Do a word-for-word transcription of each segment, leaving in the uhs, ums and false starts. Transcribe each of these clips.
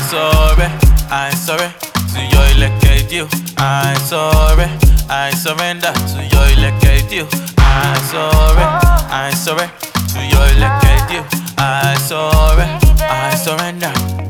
sorry, I sorry to your elected you. I sorry, I surrender to your elected you. I sorry, I sorry to your elected you. I sorry, I surrender.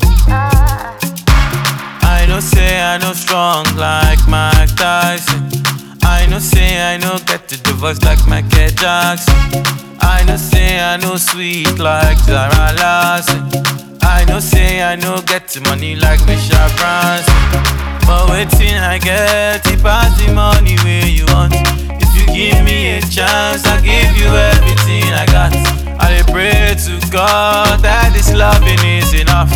I know say I know strong like Mike Tyson. I know say I know get to the voice like Michael Jackson. I know say I know sweet like Zara Larsson. I know say I know get the money like Michelle Branson. But waiting I get it pass the money where you want. If you give me a chance, I give you everything I got. I pray to God that this loving is enough.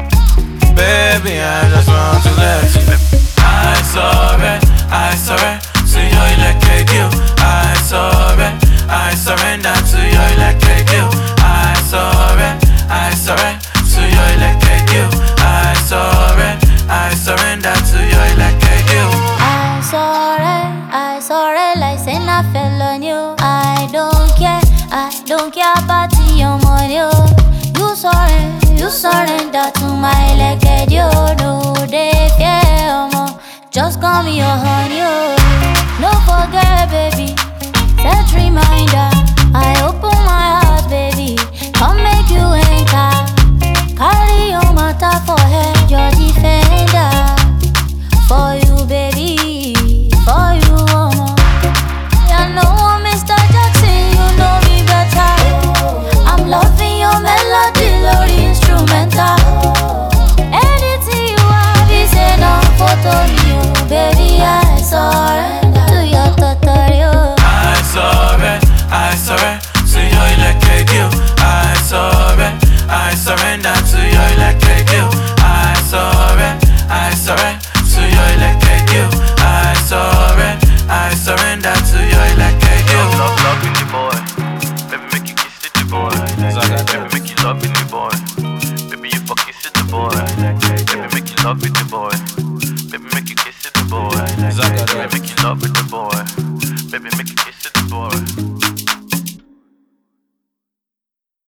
Baby, I just want to let you. I sorry, I sorry to your elected you. I sorry, I surrender to your elected you. I sorry, I sorry to your elected you. I sorry, I surrender to your elected you. I sorry, I sorry like say I fell on you. I don't care, I don't care about your money. You sorry, you surrender to my elected you. No, they fear more. Just call me your honey. No forget, baby. Set reminder. I open my heart, baby. Come make you enter. Carry your matter for head, your defender. For you, baby. For you, mama. I know Mister Jackson, you know me better. I'm loving your melody, Lord instrumental. Anything you have is enough for you, baby. I surrender to your tutorial. I sorry, I sorry to your elected you. I sorry, I surrender to your elected you. I sorry, I sorry to your elected you. I sorry, I surrender to your elected you. Love, loving the boy, baby make you kiss it the boy. Baby make you love it the boy. Baby you fuck kiss it the boy. Baby make you love it the boy. Baby make you kiss it the boy. Baby make you love it the boy.